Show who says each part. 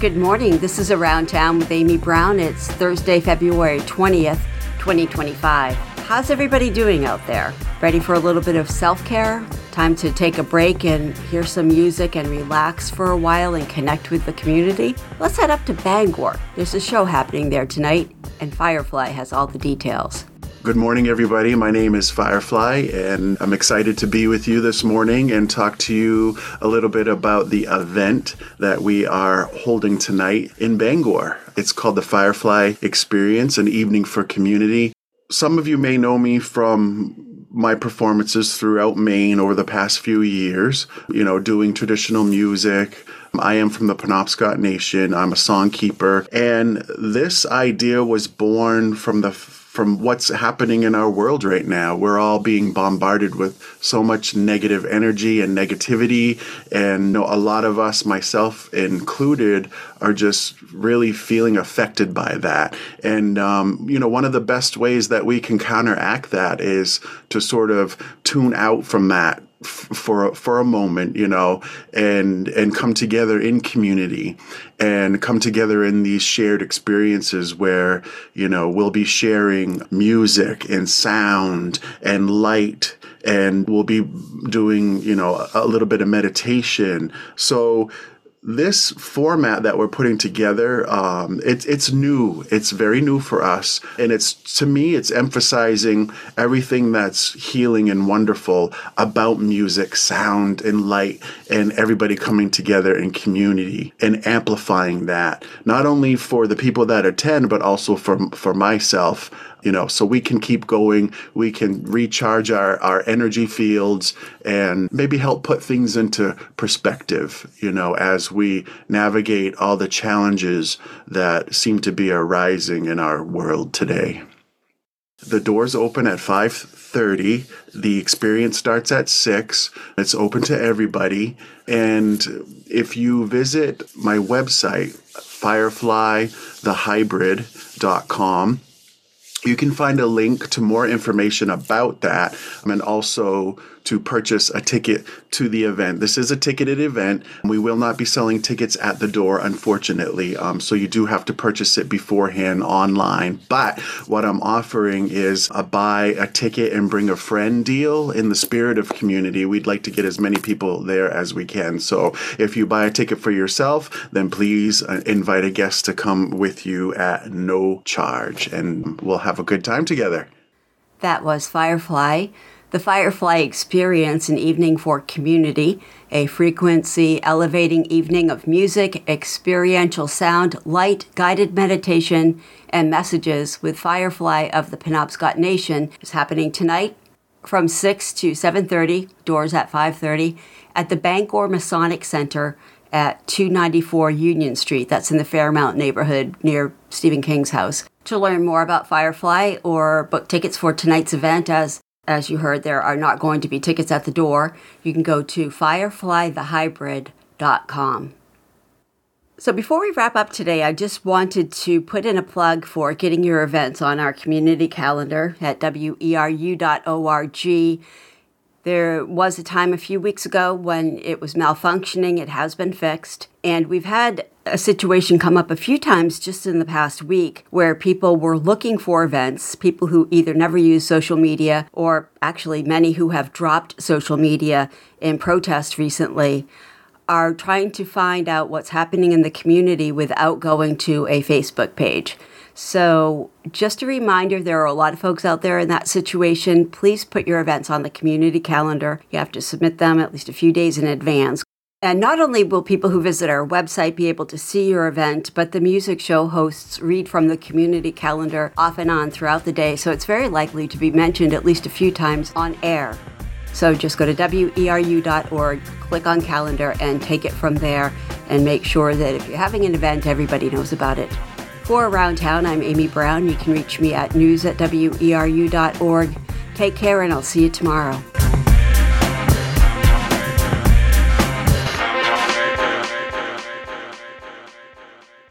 Speaker 1: Good morning. This is Around Town with Amy Brown. It's Thursday, February 20th, 2025. How's everybody doing out there? Ready for a little bit of self-care? Time to take a break and hear some music and relax for a while and connect with the community? Let's head up to Bangor. There's a show happening there tonight, and Firefly has all the details.
Speaker 2: Good morning, everybody. My name is Firefly, and I'm excited to be with you this morning and talk to you a little bit about the event that we are holding tonight in Bangor. It's called the Firefly Experience, an evening for community. Some of you may know me from my performances throughout Maine over the past few years, doing traditional music. I am from the Penobscot Nation. I'm a songkeeper. And this idea was born from what's happening in our world right now. We're all being bombarded with so much negative energy and negativity. And a lot of us, myself included, are just really feeling affected by that. And, one of the best ways that we can counteract that is to sort of tune out from that for a moment, and come together in community and come together in these shared experiences where, we'll be sharing music and sound and light, and we'll be doing, a little bit of meditation. So this format that we're putting together, it's new. It's very new for us. And to me, it's emphasizing everything that's healing and wonderful about music, sound, and light, and everybody coming together in community and amplifying that, not only for the people that attend, but also for myself. So we can keep going, we can recharge our energy fields and maybe help put things into perspective, as we navigate all the challenges that seem to be arising in our world today. The doors open at 5:30. The experience starts at 6. It's open to everybody. And if you visit my website, fireflythehybrid.com, you can find a link to more information about that and also to purchase a ticket to the event. This is a ticketed event. We will not be selling tickets at the door, unfortunately. So you do have to purchase it beforehand online. But what I'm offering is a buy a ticket and bring a friend deal in the spirit of community. We'd like to get as many people there as we can. So if you buy a ticket for yourself, then please invite a guest to come with you at no charge, and we'll have a good time together.
Speaker 1: That was Firefly. The Firefly Experience, an evening for community, a frequency elevating evening of music, experiential sound, light, guided meditation, and messages with Firefly of the Penobscot Nation is happening tonight from 6 to 7:30, doors at 5:30, at the Bangor Masonic Center at 294 Union Street. That's in the Fairmount neighborhood near Stephen King's house. To learn more about Firefly or book tickets for tonight's event, as you heard, there are not going to be tickets at the door. You can go to fireflythehybrid.com. So before we wrap up today, I just wanted to put in a plug for getting your events on our community calendar at weru.org. There was a time a few weeks ago when it was malfunctioning. It has been fixed. And we've had a situation come up a few times just in the past week where people were looking for events, people who either never use social media or actually many who have dropped social media in protest recently are trying to find out what's happening in the community without going to a Facebook page. So just a reminder, there are a lot of folks out there in that situation. Please put your events on the community calendar. You have to submit them at least a few days in advance. And not only will people who visit our website be able to see your event, but the music show hosts read from the community calendar off and on throughout the day. So it's very likely to be mentioned at least a few times on air. So just go to weru.org, click on calendar, and take it from there. And make sure that if you're having an event, everybody knows about it. For Around Town, I'm Amy Brown. You can reach me at news@weru.org. Take care, and I'll see you tomorrow.